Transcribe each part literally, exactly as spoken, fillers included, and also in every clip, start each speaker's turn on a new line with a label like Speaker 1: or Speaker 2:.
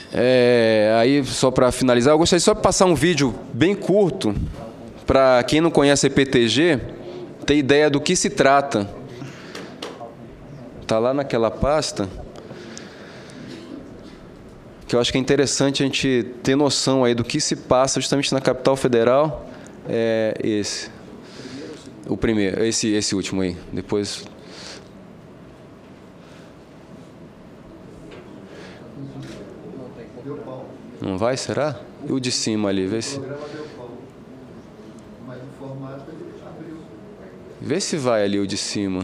Speaker 1: É, aí, só para finalizar, eu gostaria só de passar um vídeo bem curto para quem não conhece a E P T G ter ideia do que se trata. Está lá naquela pasta, que eu acho que é interessante a gente ter noção aí do que se passa justamente na capital federal. É esse. O primeiro, esse, esse último aí. Depois... Não vai, será? E o de cima ali, vê se... Vê se vai ali o de cima.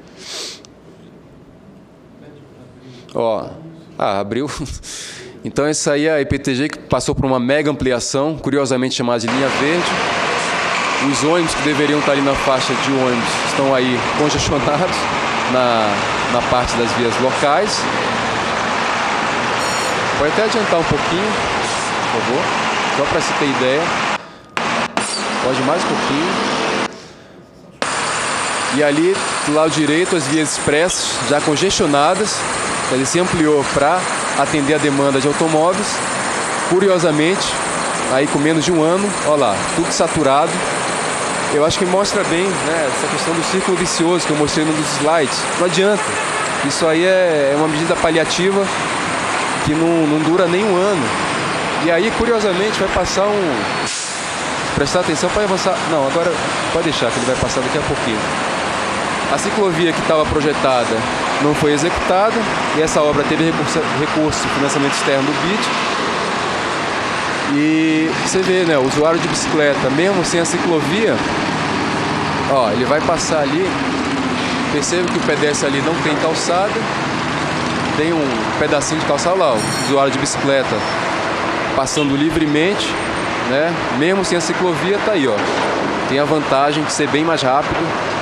Speaker 1: Ó, ah, abriu. Então, essa aí é a E P T G que passou por uma mega ampliação, curiosamente chamada de linha verde. Os ônibus que deveriam estar ali na faixa de ônibus estão aí congestionados na, na parte das vias locais. Pode até adiantar um pouquinho, por favor, só para se ter ideia. Pode mais um pouquinho. E ali, do lado direito, as vias expressas já congestionadas. Ele se ampliou para atender a demanda de automóveis. Curiosamente, aí com menos de um ano, olha lá, tudo saturado. Eu acho que mostra bem, né, essa questão do círculo vicioso que eu mostrei num dos slides. Não adianta. Isso aí é uma medida paliativa que não, não dura nem um ano. E aí, curiosamente, vai passar um... Prestar atenção, pode avançar. Não, agora pode deixar, que ele vai passar daqui a pouquinho. A ciclovia que estava projetada não foi executada, e essa obra teve recurso, recurso de financiamento externo do B I D. E você vê, né, o usuário de bicicleta, mesmo sem a ciclovia, ó, ele vai passar ali, percebe que o pedestre ali não tem calçada, tem um pedacinho de calçada lá, o usuário de bicicleta passando livremente, né, mesmo sem a ciclovia, tá aí, ó, tem a vantagem de ser bem mais rápido.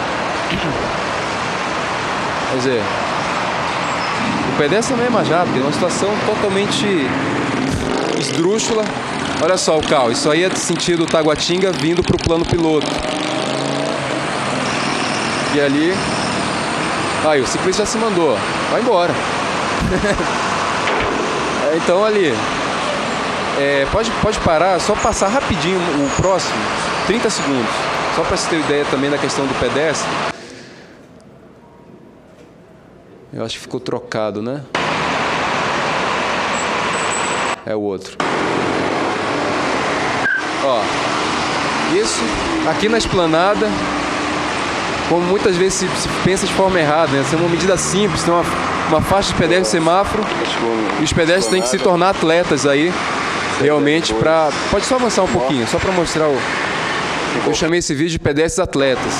Speaker 1: Quer dizer, o pedestre também é mais rápido, é uma situação totalmente esdrúxula. Olha só o carro, isso aí é de sentido Taguatinga vindo para o plano piloto. E ali, aí o ciclista já se mandou, vai embora. Então ali, é, pode, pode parar, só passar rapidinho o próximo, trinta segundos, só para você ter ideia também da questão do pedestre. Eu acho que ficou trocado, né? É o outro. Ó, isso aqui na esplanada, como muitas vezes se, se pensa de forma errada, né? Isso é uma medida simples, tem uma, uma faixa de pedestre e semáforo, e os pedestres têm que se tornar atletas aí, realmente, para... Pode só avançar um pouquinho, só para mostrar o... Eu chamei esse vídeo de pedestres atletas.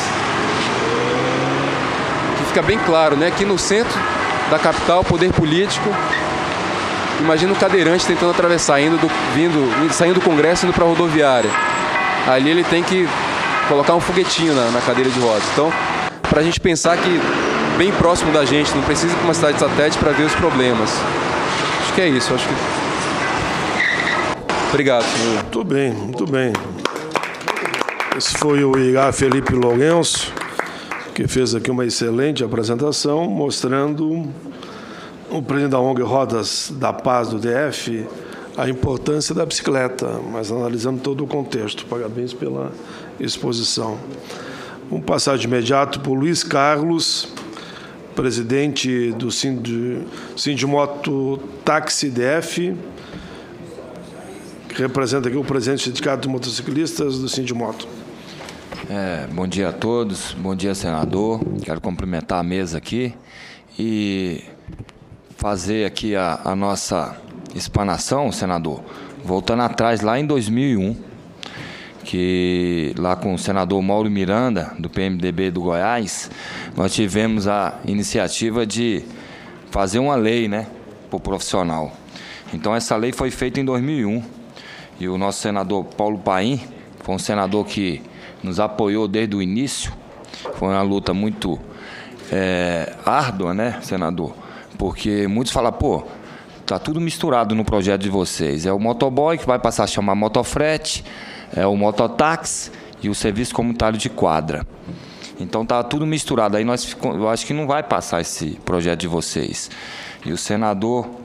Speaker 1: Fica bem claro, né? Aqui no centro da capital, poder político. Imagina um cadeirante tentando atravessar, indo do, vindo, saindo do Congresso e indo para a rodoviária. Ali ele tem que colocar um foguetinho na, na cadeira de rodas. Então, para a gente pensar que bem próximo da gente, não precisa ir para uma cidade de satélite para ver os problemas. Acho que é isso. Acho que... Obrigado, senhor.
Speaker 2: Muito bem, muito bem. Esse foi o Irá Felipe Lourenço, que fez aqui uma excelente apresentação, mostrando o presidente da O N G Rodas da Paz do D F, a importância da bicicleta, mas analisando todo o contexto. Parabéns pela exposição. Vamos passar de imediato para o Luiz Carlos, presidente do Sindimoto Táxi D F, que representa aqui o presidente do Sindicato de Motociclistas do Sindimoto.
Speaker 3: É, bom dia a todos, bom dia, senador. Quero cumprimentar a mesa aqui e fazer aqui a, a nossa explanação, senador, voltando atrás lá em dois mil e um, que lá com o senador Mauro Miranda, do P M D B do Goiás, nós tivemos a iniciativa de fazer uma lei, né, para o profissional. Então, essa lei foi feita em dois mil e um, e o nosso senador Paulo Paim foi um senador que nos apoiou desde o início. Foi uma luta muito é, árdua, né, senador? Porque muitos falam, pô, tá tudo misturado no projeto de vocês. É o motoboy que vai passar a chamar motofrete, é o mototáxi e o serviço comunitário de quadra. Então tá tudo misturado. Aí nós, eu acho que não vai passar esse projeto de vocês. E o senador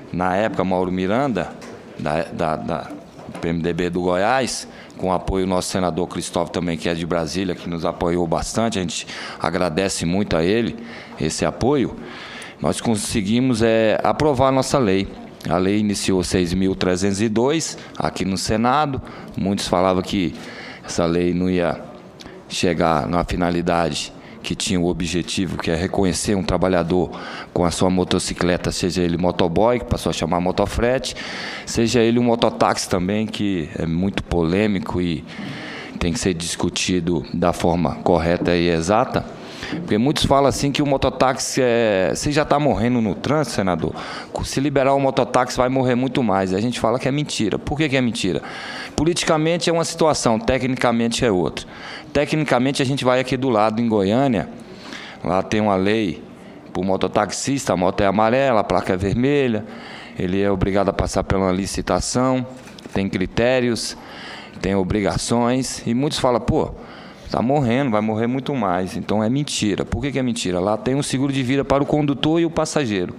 Speaker 3: na época, Mauro Miranda, da, da, da P M D B do Goiás, com o apoio do nosso senador Cristóvão também, que é de Brasília, que nos apoiou bastante, a gente agradece muito a ele esse apoio, nós conseguimos é, aprovar a nossa lei. A lei iniciou seis mil trezentos e dois aqui no Senado, muitos falavam que essa lei não ia chegar na finalidade que tinha o objetivo, que é reconhecer um trabalhador com a sua motocicleta, seja ele motoboy, que passou a chamar motofrete, seja ele um mototáxi também, que é muito polêmico e tem que ser discutido da forma correta e exata. Porque muitos falam assim que o mototáxi, é, você já está morrendo no trânsito, senador, se liberar o mototáxi vai morrer muito mais. E a gente fala que é mentira. Por que que é mentira? Politicamente é uma situação, tecnicamente é outra. Tecnicamente a gente vai aqui do lado, em Goiânia, lá tem uma lei para o mototaxista, a moto é amarela, a placa é vermelha, ele é obrigado a passar por uma licitação, tem critérios, tem obrigações, e muitos falam, pô, está morrendo, vai morrer muito mais. Então é mentira. Por que que é mentira? Lá tem um seguro de vida para o condutor e o passageiro.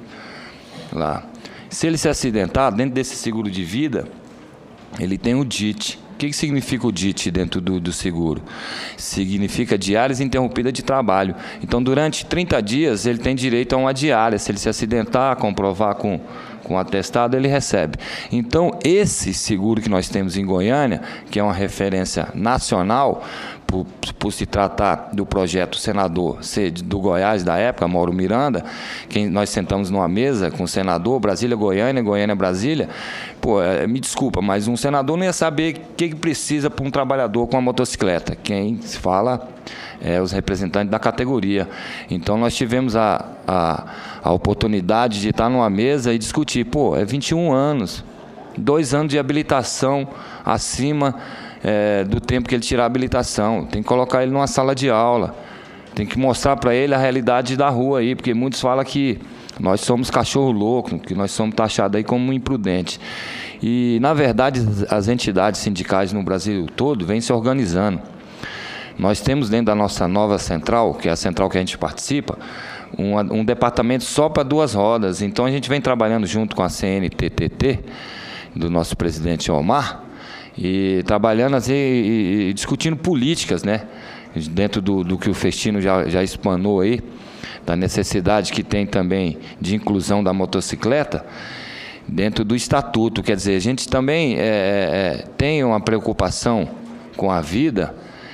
Speaker 3: Lá. Se ele se acidentar, dentro desse seguro de vida, ele tem o D I T. O que que significa o D I T dentro do, do seguro? Significa diárias interrompidas de trabalho. Então, durante trinta dias, ele tem direito a uma diária. Se ele se acidentar, comprovar com, com atestado, ele recebe. Então, esse seguro que nós temos em Goiânia, que é uma referência nacional, Por, por se tratar do projeto senador ser do Goiás da época, Mauro Miranda, quem nós sentamos numa mesa com o senador, Brasília, Goiânia, Goiânia, Brasília, pô, é, me desculpa, mas um senador não ia saber o que, que precisa para um trabalhador com uma motocicleta. Quem se fala é os representantes da categoria. Então nós tivemos a, a, a oportunidade de estar numa mesa e discutir, pô, é vinte e um anos, dois anos de habilitação acima É, do tempo que ele tirar a habilitação, tem que colocar ele numa sala de aula, tem que mostrar para ele a realidade da rua aí, porque muitos falam que nós somos cachorro louco, que nós somos taxados aí como imprudentes. E, na verdade, as entidades sindicais no Brasil todo vêm se organizando. Nós temos dentro da nossa nova central, que é a central que a gente participa, um, um departamento só para duas rodas. Então, a gente vem trabalhando junto com a C N T T T, do nosso presidente Omar, e trabalhando assim, e, e discutindo políticas, né? Dentro do, do que o Festino já, já explanou aí, da necessidade que tem também de inclusão da motocicleta dentro do estatuto. Quer dizer, a gente também é, é, tem uma preocupação com a vida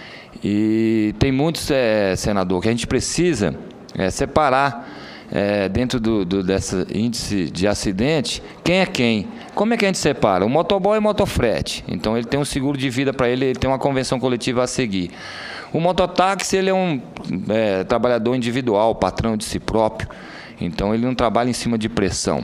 Speaker 3: e tem muitos, é, senador, que a gente precisa é, separar é, dentro do, do desse índice de acidente, quem é quem. Como é que a gente separa? O motoboy é motofrete, então ele tem um seguro de vida para ele, ele tem uma convenção coletiva a seguir. O mototáxi, ele é um é, trabalhador individual, patrão de si próprio, então ele não trabalha em cima de pressão.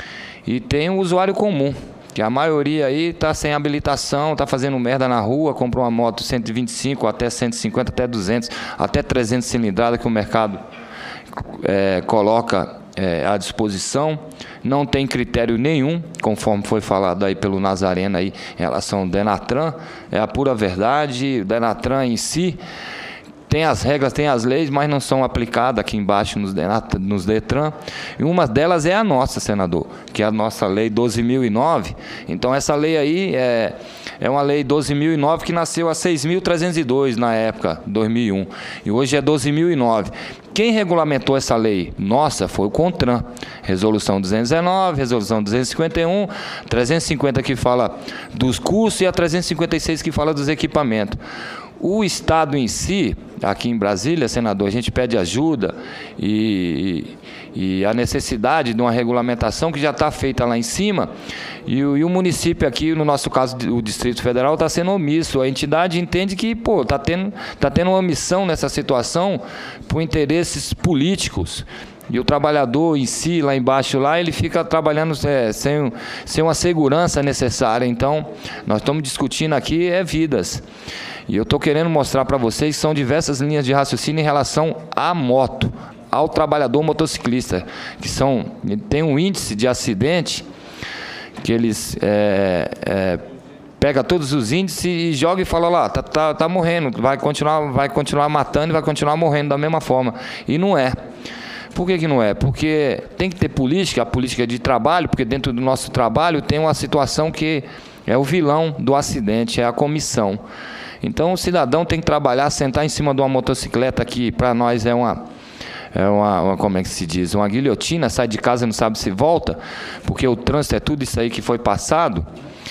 Speaker 3: E tem o usuário comum, que a maioria aí está sem habilitação, está fazendo merda na rua, comprou uma moto cento e vinte e cinco, até cento e cinquenta, até duzentos, até trezentos cilindrada que o mercado é, coloca é, à disposição. Não tem critério nenhum, conforme foi falado aí pelo Nazareno aí, em relação ao Denatran, é a pura verdade. O Denatran em si tem as regras, tem as leis, mas não são aplicadas aqui embaixo nos, Denatran, nos Detran. E uma delas é a nossa, senador, que é a nossa lei doze mil e nove. Então essa lei aí é, é uma lei doze mil e nove que nasceu a seis mil trezentos e dois na época, dois mil e um. E hoje é doze mil e nove. Quem regulamentou essa lei nossa foi o CONTRAN. Resolução duzentos e dezenove, Resolução duzentos e cinquenta e um, trezentos e cinquenta que fala dos cursos e a trezentos e cinquenta e seis que fala dos equipamentos. O Estado em si, aqui em Brasília, senador, a gente pede ajuda e, e, e a necessidade de uma regulamentação que já está feita lá em cima, e o, e o município aqui, no nosso caso, o Distrito Federal, está sendo omisso. A entidade entende que pô, está tendo, tá tendo uma omissão nessa situação por interesses políticos. E o trabalhador em si, lá embaixo, lá, ele fica trabalhando é, sem, sem uma segurança necessária. Então, nós estamos discutindo aqui é vidas. E eu estou querendo mostrar para vocês que são diversas linhas de raciocínio em relação à moto, ao trabalhador motociclista, que são, tem um índice de acidente que eles é, é, pega todos os índices e joga e fala lá, tá, tá, tá morrendo, vai continuar, vai continuar matando e vai continuar morrendo da mesma forma. E não é. Por que que não é? Porque tem que ter política, a política de trabalho, porque dentro do nosso trabalho tem uma situação que é o vilão do acidente, é a comissão. Então o cidadão tem que trabalhar, sentar em cima de uma motocicleta que para nós é uma, é uma, uma, como é que se diz, uma guilhotina, sai de casa e não sabe se volta, porque o trânsito é tudo isso aí que foi passado.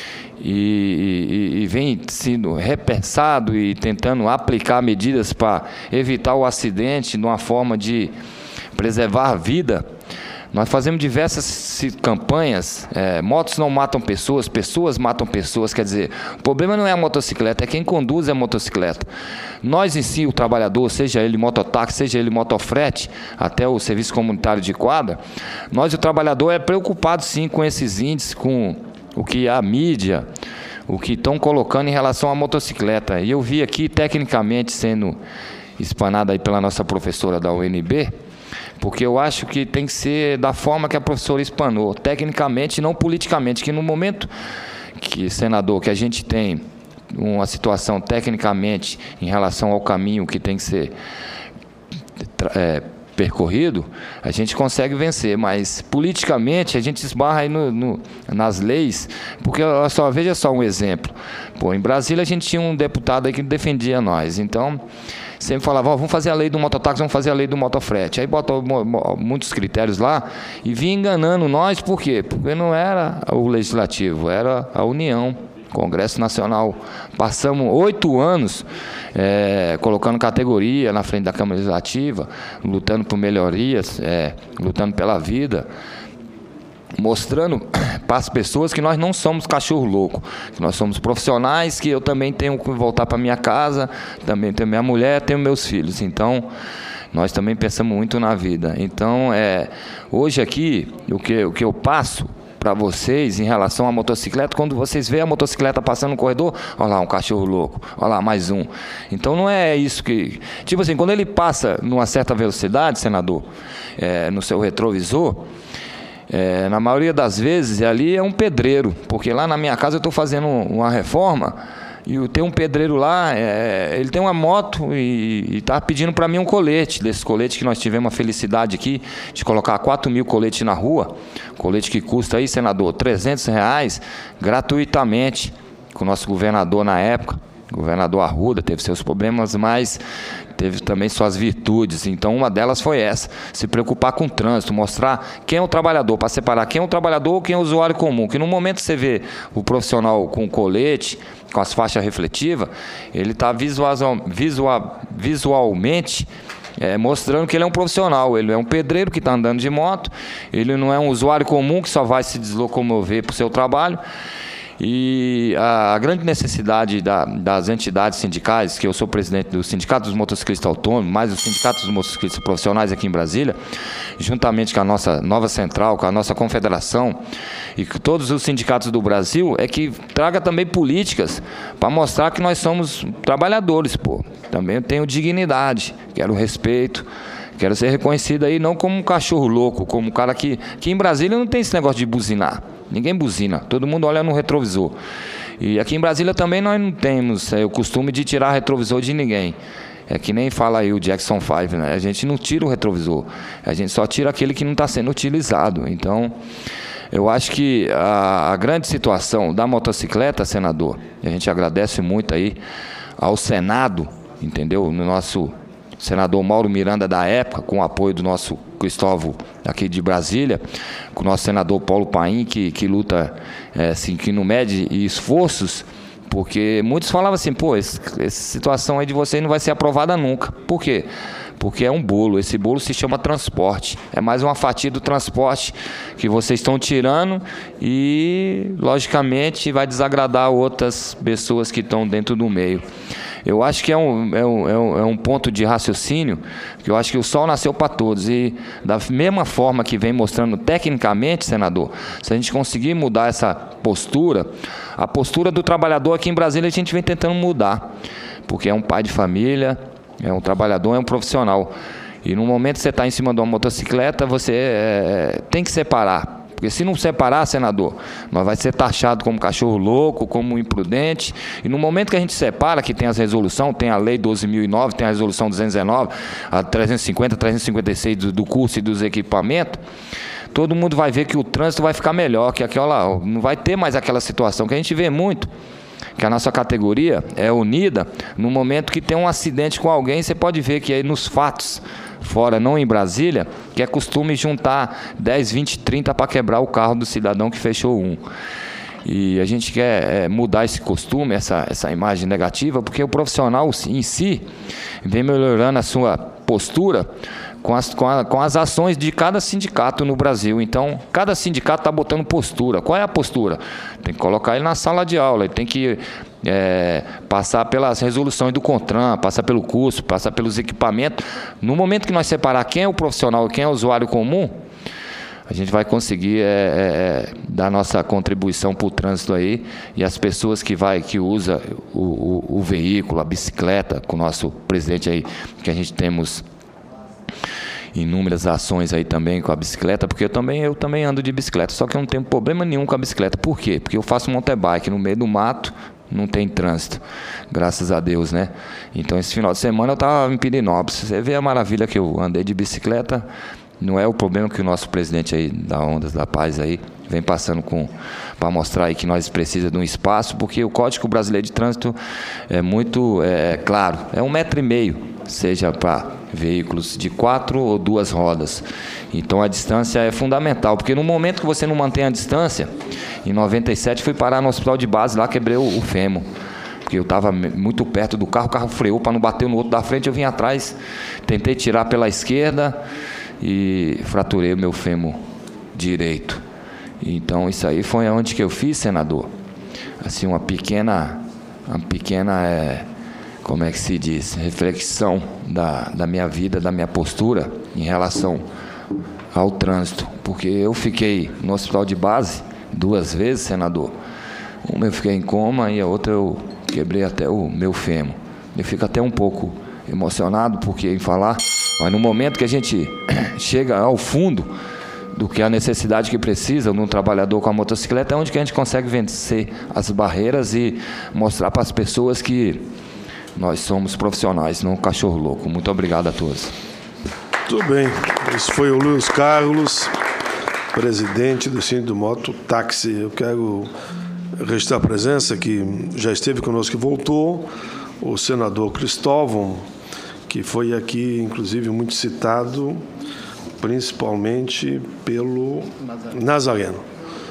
Speaker 3: E, e, e vem sendo repensado e tentando aplicar medidas para evitar o acidente de uma forma de preservar a vida. Nós fazemos diversas campanhas, é, motos não matam pessoas, pessoas matam pessoas, quer dizer, o problema não é a motocicleta, é quem conduz a motocicleta. Nós em si, o trabalhador, seja ele mototáxi, seja ele motofrete, até o serviço comunitário de quadra, nós, o trabalhador, é preocupado sim com esses índices, com o que a mídia, o que estão colocando em relação à motocicleta. E eu vi aqui, tecnicamente, sendo explanado aí pela nossa professora da U N B, porque eu acho que tem que ser da forma que a professora explanou, tecnicamente, não politicamente, que no momento que, senador, que a gente tem uma situação tecnicamente em relação ao caminho que tem que ser é, percorrido, a gente consegue vencer, mas politicamente a gente esbarra aí no, no, nas leis, porque só, veja só um exemplo. Pô, em Brasília a gente tinha um deputado aí que defendia nós, então sempre falava, oh, vamos fazer a lei do mototáxi, vamos fazer a lei do motofrete. Aí botou muitos critérios lá e vinha enganando nós, por quê? Porque não era o legislativo, era a União, Congresso Nacional. Passamos oito anos é, colocando categoria na frente da Câmara Legislativa, lutando por melhorias, é, lutando pela vida, mostrando para as pessoas que nós não somos cachorro louco, que nós somos profissionais, que eu também tenho que voltar para minha casa, também tenho minha mulher, tenho meus filhos. Então, nós também pensamos muito na vida. Então, é, hoje aqui, o que, o que eu passo para vocês em relação à motocicleta, quando vocês veem a motocicleta passando no corredor, olha lá um cachorro louco, olha lá mais um. Então não é isso que... Tipo assim, quando ele passa numa certa velocidade, senador, é, no seu retrovisor, é, na maioria das vezes ali é um pedreiro, porque lá na minha casa eu estou fazendo uma reforma e tem um pedreiro lá, é, ele tem uma moto e está pedindo para mim um colete, desse colete que nós tivemos a felicidade aqui de colocar quatro mil coletes na rua, colete que custa aí, senador, trezentos reais, gratuitamente, com o nosso governador na época, governador Arruda, teve seus problemas, mas teve também suas virtudes. Então, uma delas foi essa, se preocupar com o trânsito, mostrar quem é o trabalhador, para separar quem é o trabalhador ou quem é o usuário comum, que no momento que você vê o profissional com colete, com as faixas refletivas, ele está visual, visual, visualmente é, mostrando que ele é um profissional, ele é um pedreiro que está andando de moto, ele não é um usuário comum que só vai se deslocomover para o seu trabalho. E a, a grande necessidade da, das entidades sindicais, que eu sou presidente do Sindicato dos Motociclistas Autônomos, mais o Sindicato dos Motociclistas Profissionais aqui em Brasília, juntamente com a nossa nova central, com a nossa confederação e com todos os sindicatos do Brasil, é que traga também políticas para mostrar que nós somos trabalhadores, pô. Também eu tenho dignidade, quero respeito, quero ser reconhecido aí não como um cachorro louco, como um cara que, que em Brasília não tem esse negócio de buzinar. Ninguém buzina, todo mundo olha no retrovisor. E aqui em Brasília também nós não temos é, o costume de tirar retrovisor de ninguém. É que nem fala aí o Jackson cinco, né? A gente não tira o retrovisor, a gente só tira aquele que não está sendo utilizado. Então, eu acho que a, a grande situação da motocicleta, senador, e a gente agradece muito aí ao Senado, entendeu? No nosso senador Mauro Miranda da época, com o apoio do nosso Cristóvão aqui de Brasília, com o nosso senador Paulo Paim, que, que luta, é, assim, que não mede esforços, porque muitos falavam assim, pô, esse, essa situação aí de vocês não vai ser aprovada nunca. Por quê? Porque é um bolo, esse bolo se chama transporte, é mais uma fatia do transporte que vocês estão tirando e, logicamente, vai desagradar outras pessoas que estão dentro do meio. Eu acho que é um, é, um, é um ponto de raciocínio, que eu acho que o sol nasceu para todos, e da mesma forma que vem mostrando tecnicamente, senador, se a gente conseguir mudar essa postura, a postura do trabalhador aqui em Brasília a gente vem tentando mudar, porque é um pai de família, é um trabalhador, é um profissional, e no momento que você está em cima de uma motocicleta, você é, tem que separar Porque se não separar, senador, nós vai ser taxado como cachorro louco, como imprudente. E no momento que a gente separa, que tem as resoluções, tem a lei doze mil e nove, tem a resolução duzentos e dezenove, a trezentos e cinquenta, trezentos e cinquenta e seis do, do curso e dos equipamentos, todo mundo vai ver que o trânsito vai ficar melhor, que aquela, não vai ter mais aquela situação que a gente vê muito, que a nossa categoria é unida no momento que tem um acidente com alguém. Você pode ver que aí nos fatos, fora, não em Brasília, que é costume juntar dez, vinte, trinta para quebrar o carro do cidadão que fechou um. E a gente quer é, mudar esse costume, essa, essa imagem negativa, porque o profissional em si vem melhorando a sua postura com as, com, a, com as ações de cada sindicato no Brasil. Então, cada sindicato está botando postura. Qual é a postura? Tem que colocar ele na sala de aula, ele tem que é, passar pelas resoluções do CONTRAN, passar pelo curso, passar pelos equipamentos. No momento que nós separar quem é o profissional e quem é o usuário comum, a gente vai conseguir é, é, dar nossa contribuição para o trânsito aí, e as pessoas que vai, que usa o, o, o veículo, a bicicleta, com o nosso presidente aí, que a gente temos inúmeras ações aí também com a bicicleta, porque eu também, eu também ando de bicicleta, só que eu não tenho problema nenhum com a bicicleta. Por quê? Porque eu faço mountain bike no meio do mato, não tem trânsito, graças a Deus, né? Então, esse final de semana eu estava em Pirinópolis. Você vê a maravilha que eu andei de bicicleta. Não é o problema que o nosso presidente aí da Ondas da Paz aí vem passando com para mostrar aí que nós precisamos de um espaço, porque o Código Brasileiro de Trânsito é muito é, claro, é um metro e meio, seja para veículos de quatro ou duas rodas. Então a distância é fundamental, porque no momento que você não mantém a distância, em noventa e sete fui parar no hospital de base, lá quebrei o, o fêmur, porque eu estava muito perto do carro, o carro freou para não bater no outro da frente, eu vim atrás, tentei tirar pela esquerda e fraturei o meu fêmur direito. Então isso aí foi onde que eu fiz, senador, assim, uma pequena, uma pequena, é, como é que se diz, reflexão da, da minha vida, da minha postura em relação ao trânsito, porque eu fiquei no hospital de base duas vezes, senador. Uma eu fiquei em coma e a outra eu quebrei até o meu fêmur. Eu fico até um pouco emocionado porque em falar, mas no momento que a gente chega ao fundo do que a necessidade que precisa de um trabalhador com a motocicleta, é onde que a gente consegue vencer as barreiras e mostrar para as pessoas que nós somos profissionais, não cachorro louco. Muito obrigado a todos.
Speaker 2: Tudo bem. Esse foi o Luiz Carlos, presidente do Sindicato do Moto Táxi. Eu quero registrar a presença, que já esteve conosco e voltou, o senador Cristóvão, que foi aqui, inclusive, muito citado, principalmente pelo Nazareno. Nazareno.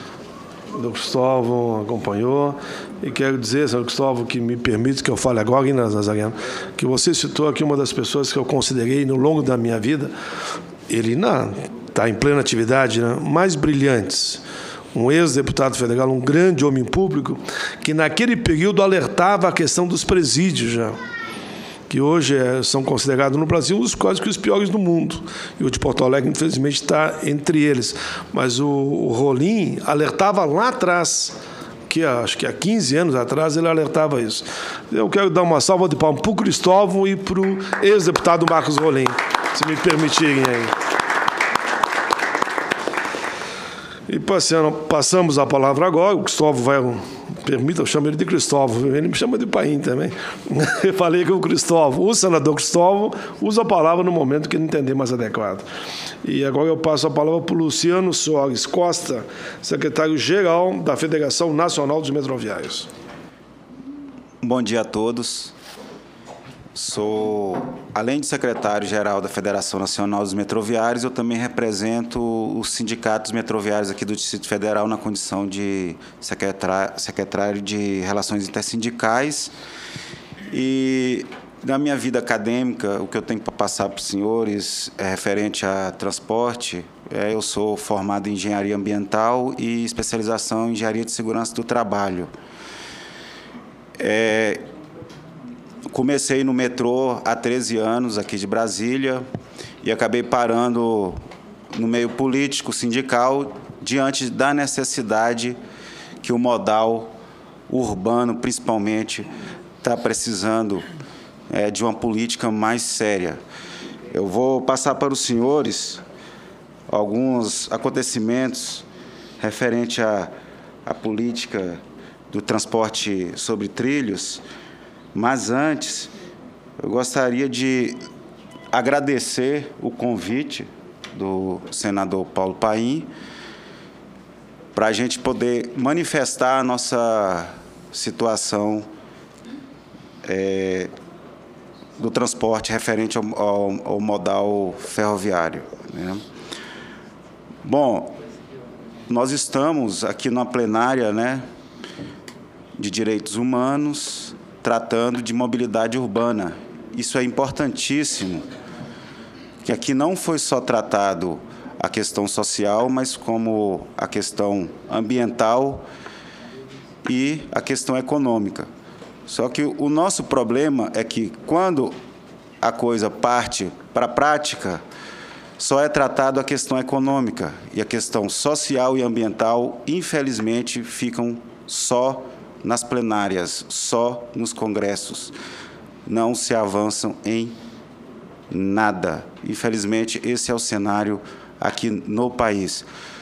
Speaker 2: O Cristóvão acompanhou. E quero dizer, senhor Cristóvão, que me permite que eu fale agora, Nazareno, que você citou aqui uma das pessoas que eu considerei, no longo da minha vida, ele está em plena atividade, né, mais brilhantes. Um ex-deputado federal, um grande homem público, que naquele período alertava a questão dos presídios já, que hoje é, são considerados no Brasil os quase que os piores do mundo. E o de Porto Alegre, infelizmente, está entre eles. Mas o, o Rolim alertava lá atrás, que acho que há quinze anos atrás ele alertava isso. Eu quero dar uma salva de palmas para o Cristóvão e para o ex-deputado Marcos Rolim, se me permitirem aí. E passando, passamos a palavra agora, o Cristóvão vai... Permita, eu chamo ele de Cristóvão, ele me chama de Paim também. Eu falei que o Cristóvão, o senador Cristóvão, usa a palavra no momento que ele entender mais adequado. E agora eu passo a palavra para o Luciano Soares Costa, secretário-geral da Federação Nacional dos Metroviários.
Speaker 4: Bom dia a todos. Sou, além de secretário-geral da Federação Nacional dos Metroviários, eu também represento os sindicatos metroviários aqui do Distrito Federal na condição de secretário, secretário de Relações Intersindicais. E na minha vida acadêmica, o que eu tenho para passar para os senhores é referente a transporte. É, eu sou formado em Engenharia Ambiental e especialização em Engenharia de Segurança do Trabalho. É, Comecei no metrô há treze anos, aqui de Brasília, e acabei parando no meio político, sindical, diante da necessidade que o modal urbano, principalmente, está precisando é, de uma política mais séria. Eu vou passar para os senhores alguns acontecimentos referente à, à política do transporte sobre trilhos, mas antes eu gostaria de agradecer o convite do senador Paulo Paim para a gente poder manifestar a nossa situação é, do transporte referente ao, ao, ao modal ferroviário, né? Bom, nós estamos aqui na plenária, né, de direitos humanos, tratando de mobilidade urbana. Isso é importantíssimo, que aqui não foi só tratado a questão social, mas como a questão ambiental e a questão econômica. Só que o nosso problema é que, quando a coisa parte para a prática, só é tratado a questão econômica, e a questão social e ambiental, infelizmente, ficam só nas plenárias, só nos congressos. Não se avançam em nada. Infelizmente, esse é o cenário aqui no país.